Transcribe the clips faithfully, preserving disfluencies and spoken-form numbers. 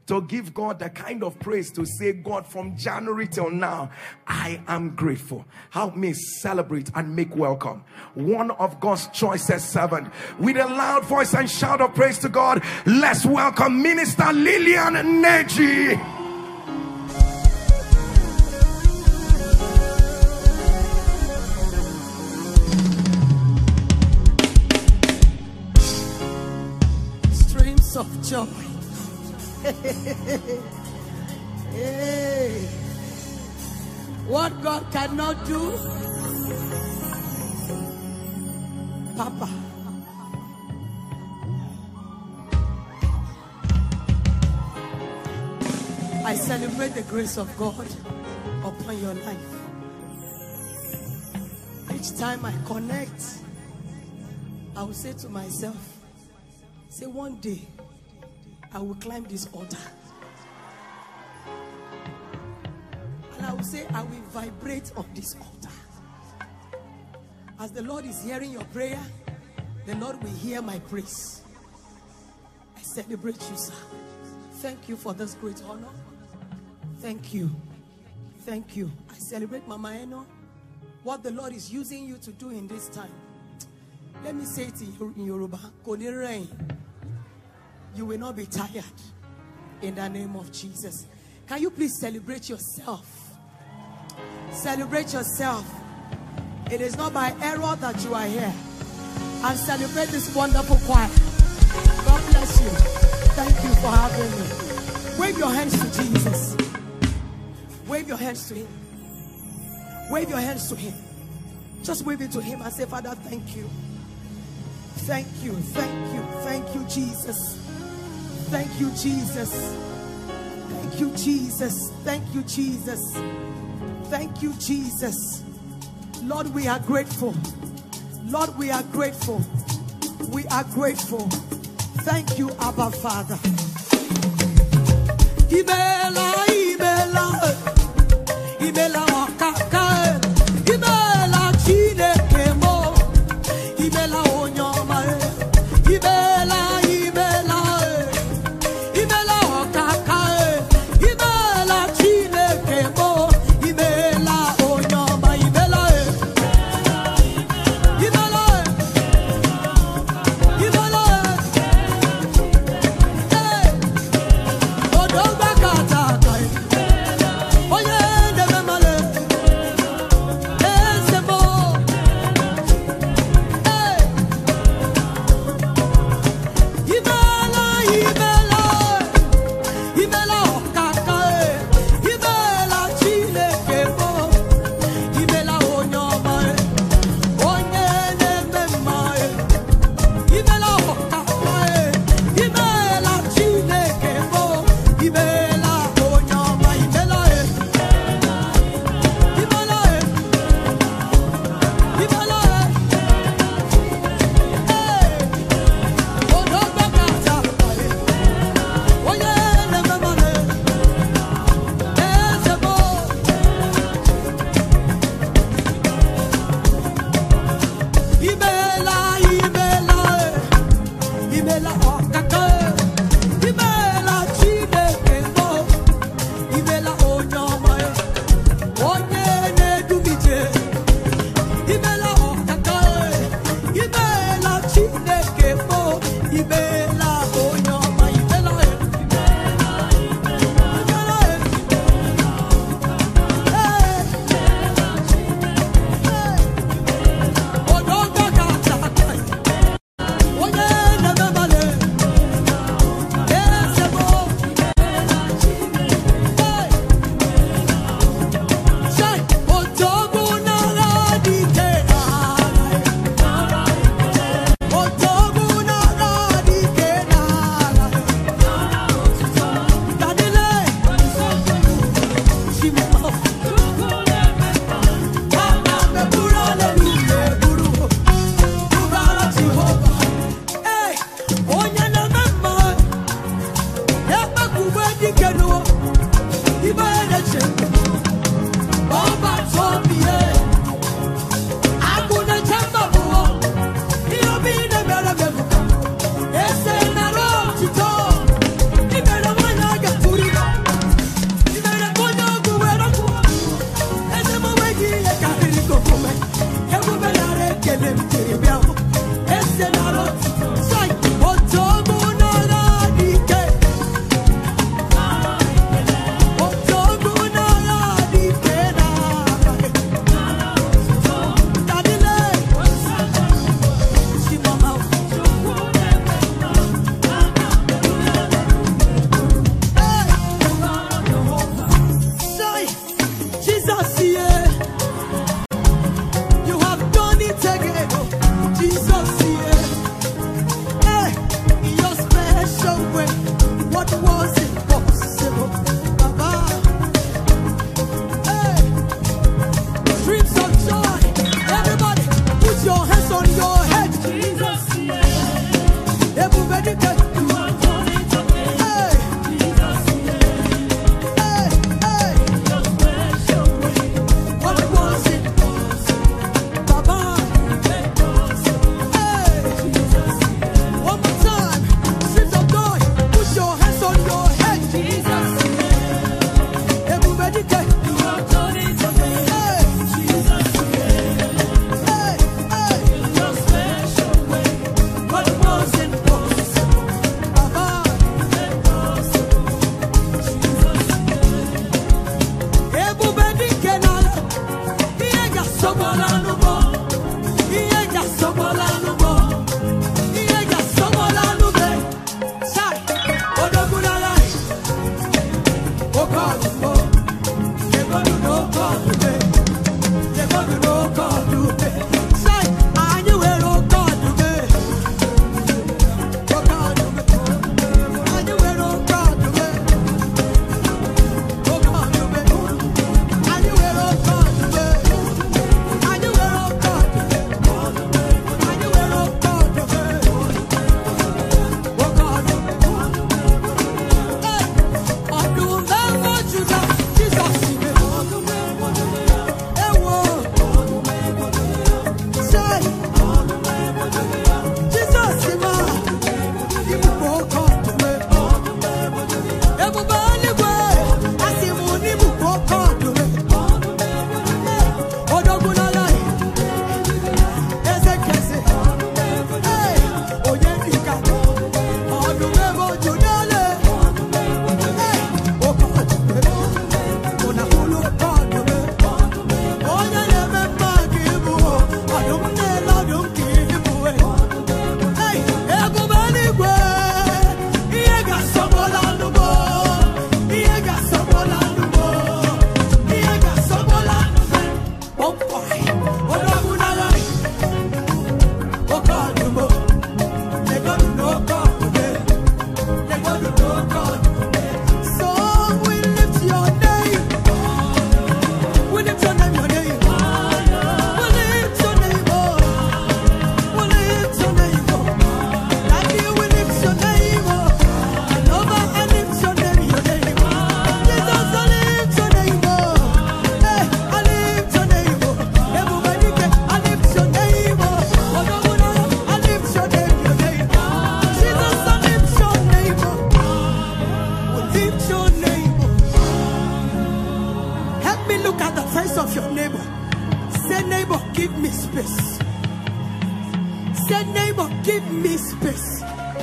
to give God the kind of praise to say, God, from January till now, I am grateful. Help me celebrate and make welcome one of God's choicest servants. With a loud voice and shout of praise to God, let's welcome Minister Lillian Neji. Streams of joy. Hey. What God cannot do, Papa. I celebrate the grace of God upon your life. Each time I connect, I will say to myself, say one day, I will climb this altar. And I will say, I will vibrate on this altar. As the Lord is hearing your prayer, the Lord will hear my praise. I celebrate you, sir. Thank you for this great honor. Thank you. Thank you. I celebrate Mama Eno. What the Lord is using you to do in this time. Let me say it in Yoruba. You will not be tired in the name of Jesus. Can you please celebrate yourself? Celebrate yourself. It is not by error that you are here. And celebrate this wonderful choir. God bless you. Thank you for having me. Wave your hands to Jesus. Wave your hands to him. Wave your hands to him. Just wave it to him and say, Father, thank you. Thank you. Thank you. Thank you, Jesus. Thank you, Jesus. Thank you, Jesus. Thank you, Jesus. Thank you, Jesus. Lord, we are grateful. Lord, we are grateful. We are grateful. Thank you, Abba Father. Ibela, Ibela, Ibela wakaka, Ibela chine kemo, Ibela onyoma, Ibela, Ibela, Ibela wakaka, Ibela chine kemo, Ibela onyoma, Ibela, Ibela, Ibela, hey, Odoba kata kai, oye debe male, esebo, hey, Ibela, Ibela, Ibela okaka, Ibela chile kebo, Ibela onyoma, onye nebe mae, Ibela okaka, Ibela chile kebo, Ibela onyoma, Ibela, Ibela, Ibela, hey, Odoba kata kai, oye nebe male, esebo, Ibela, Ibela, Ibela okaka, Ibela chile kebo, Ibela onyoma, onye nedumije, Ibela okaka, Ibela chile kebo, Ibela onyoma, Ibela, Ibela, hey, hey, Odoba kata kai, oye nebe male, esebo, hey, say, Otogu nara dike nara, Otogu nara dike nara, Dadile, Shimo, Mama me bura le luye buru, Bura Jehovah, hey, onye na mema, Eba kuwe dike no, Iba eneche, Oba tobiye, Akune chamba buo, Iobine bere bebuka, Ese na ro tito, Ibere wanya gata, look at the face of your neighbor. Say, neighbor, give me space. Say, neighbor, give me space.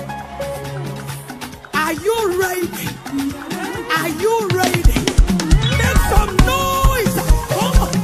Are you ready? Are you ready? Make some noise. Come on.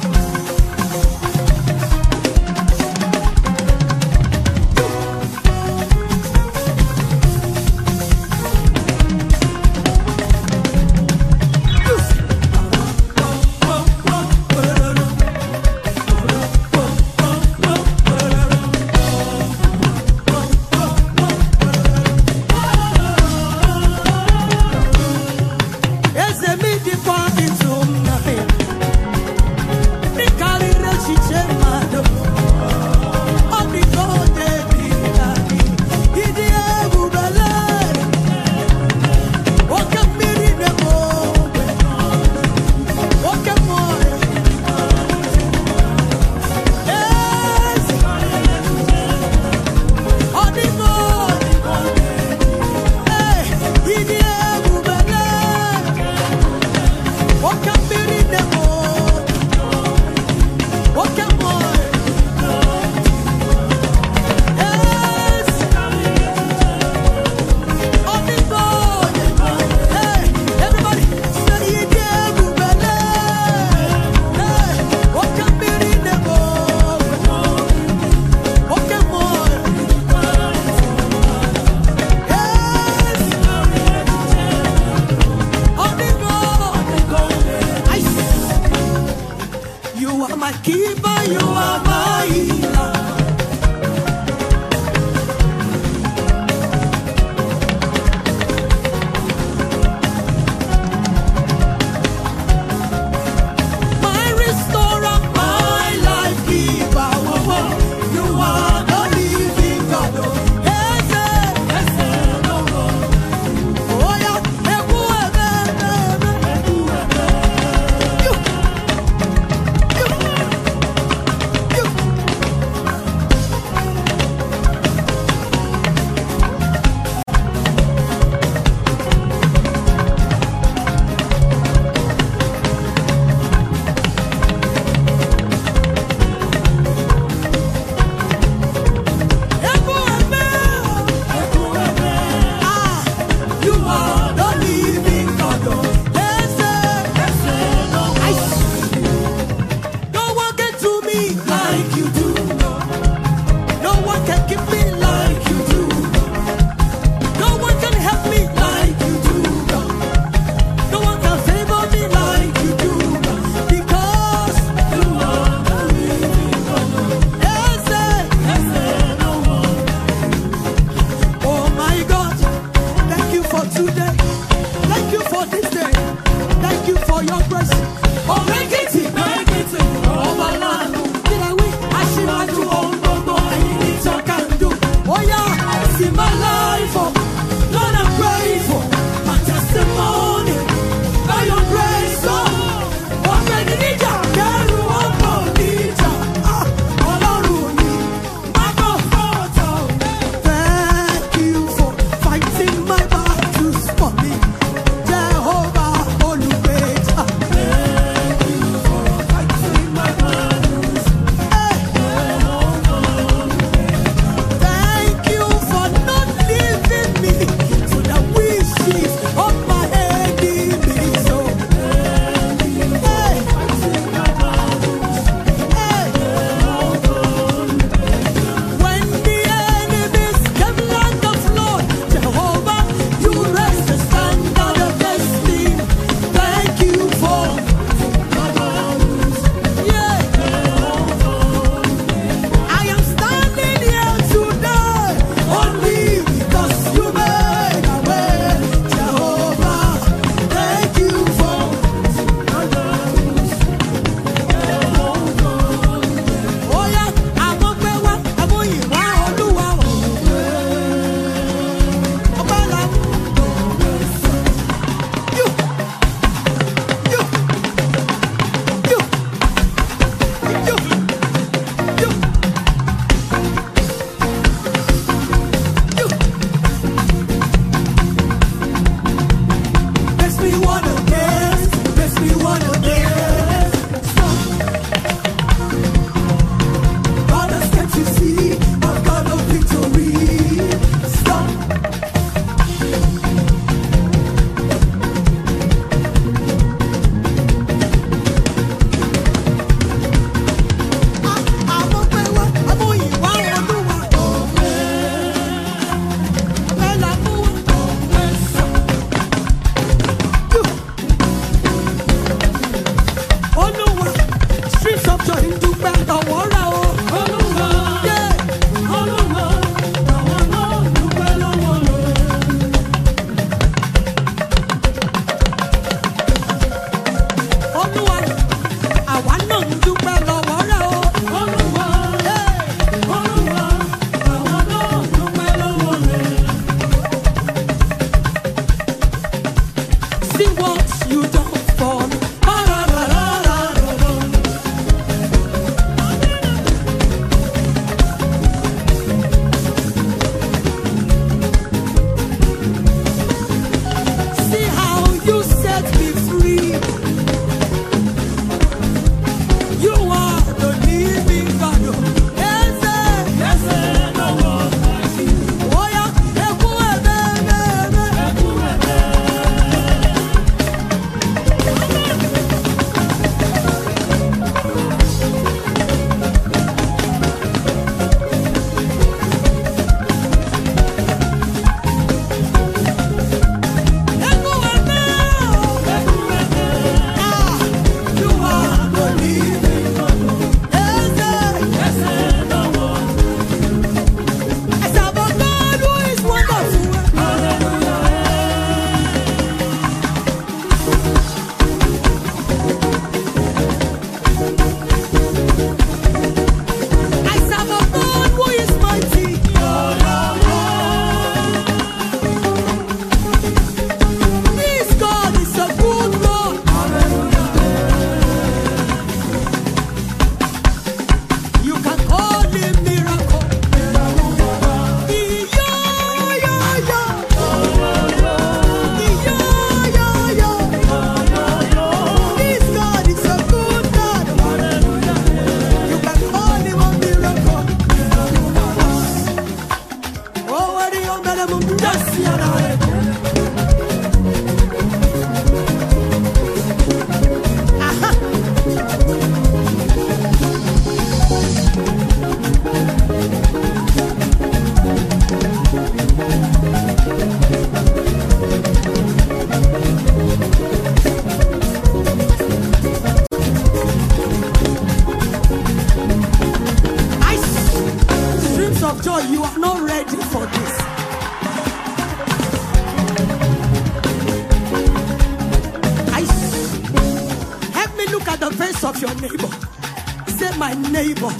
eyes of your neighbor. Say, my neighbor.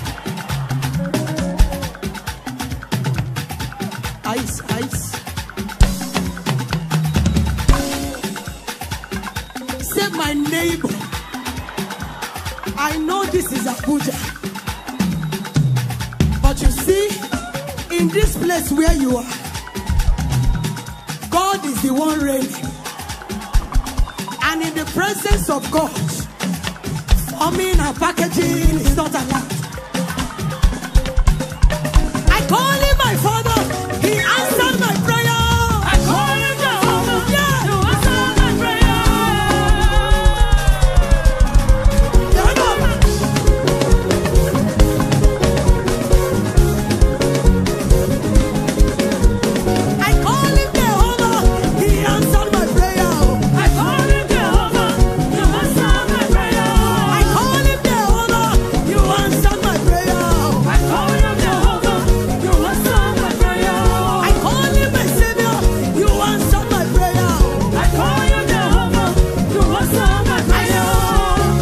Eyes, eyes. Say, my neighbor. I know this is Abuja. But you see, in this place where you are, God is the one reigning. And in the presence of God, forming and packaging is not allowed. I call him my father. He answered my prayer. I call him Jehovah. Yeah. You answered my prayer. I call him Jehovah. He answered my prayer. I call him Jehovah. You answered my prayer. I call him Jehovah. You answered my prayer. I call him Jehovah. You answered my prayer. I call him my Savior. You answered my prayer. I call you Jehovah. You answered my prayer. Ah,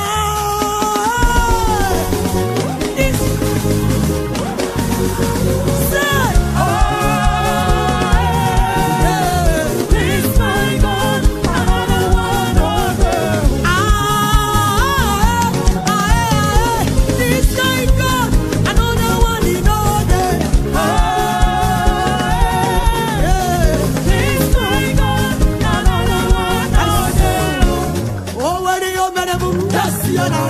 this say, oh, this my God, another one of them. Ah, ah, this my God, another one in order. Ah, this my God, another one of them. Oh, where do you met him? That's your name.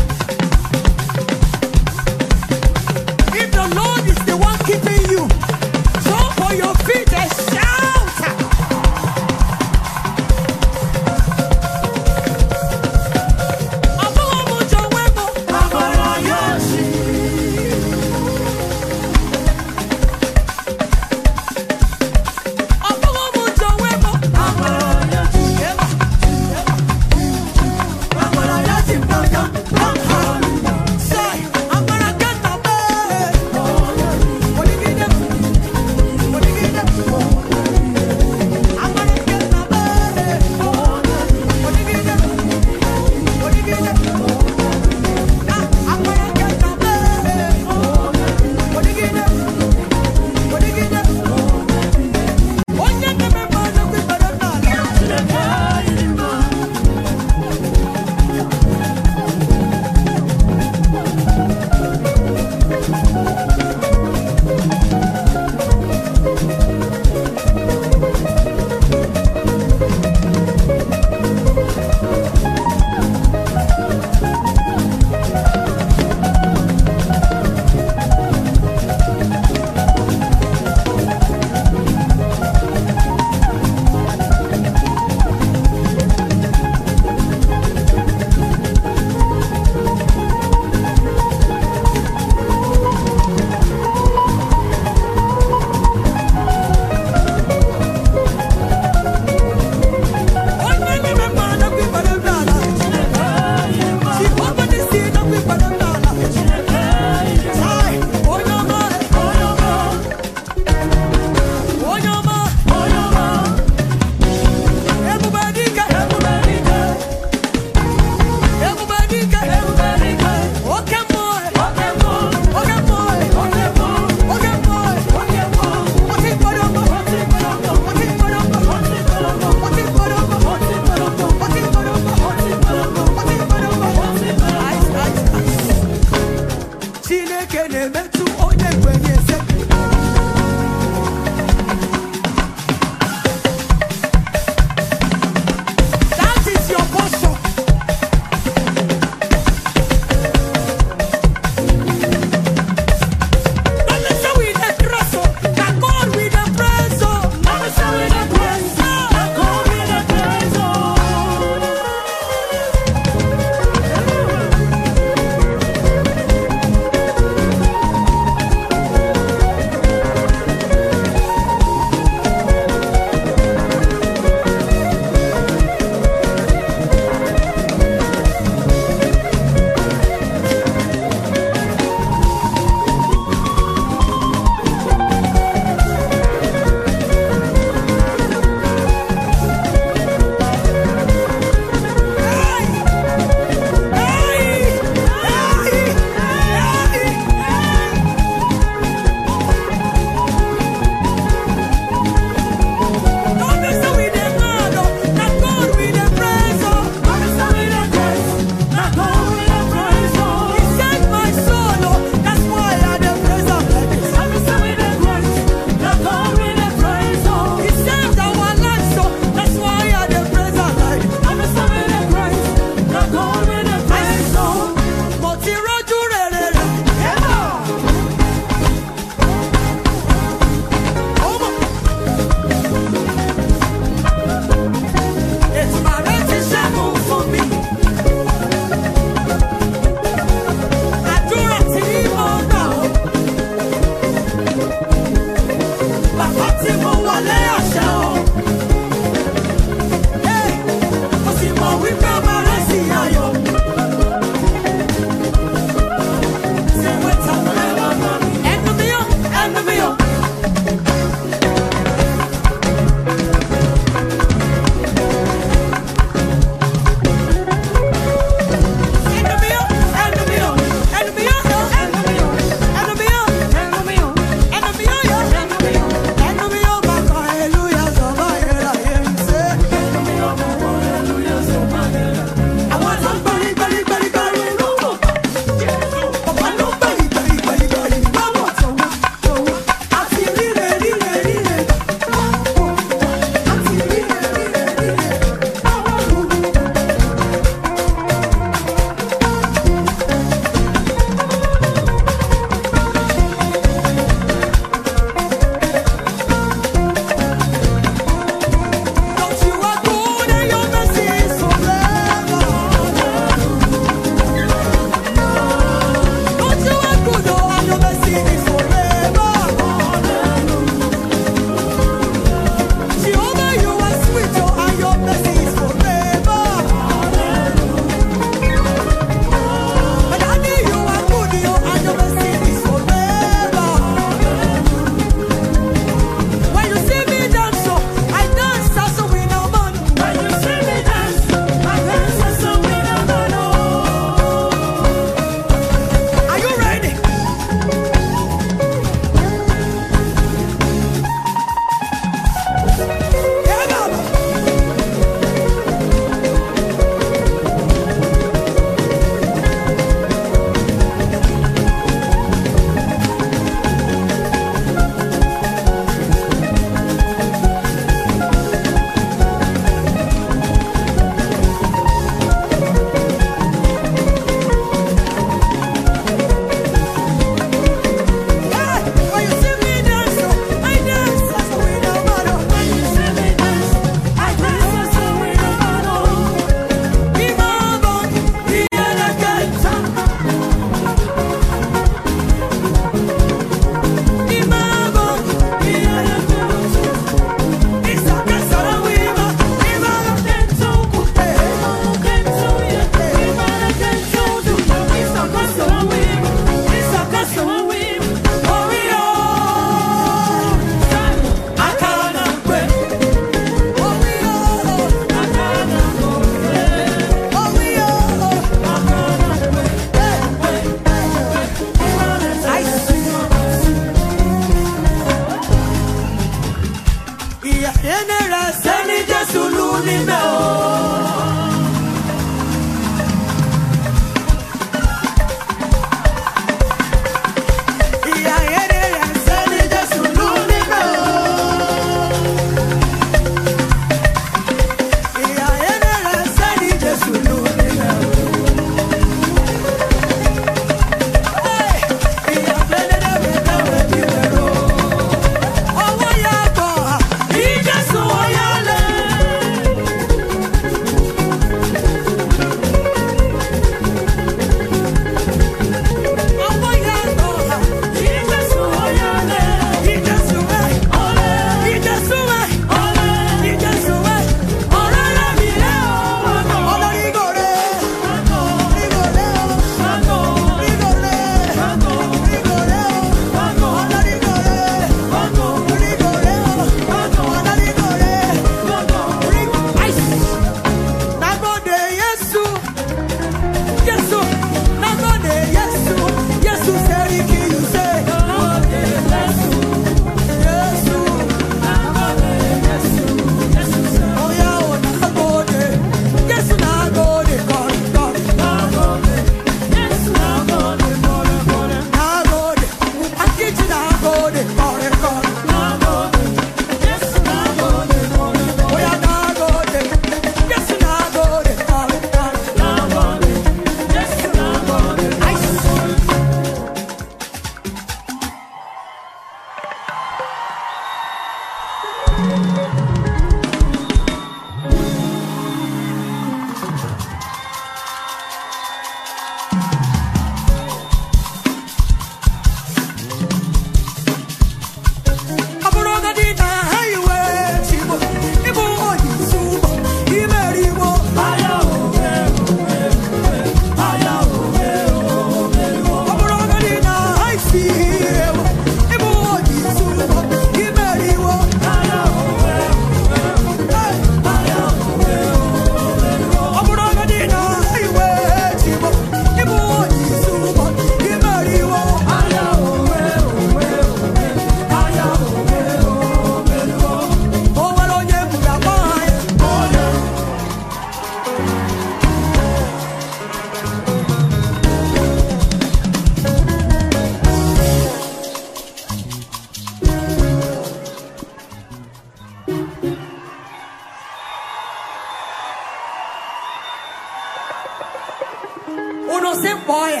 Uno se boy.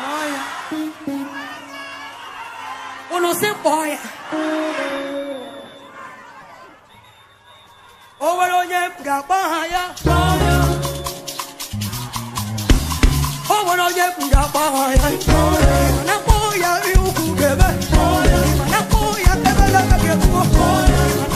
Uno se boy. Oh, well, yeah, Gabaya. Oh, well, yeah, Gabaya. Napoya, you could give it. Napoya, never let me get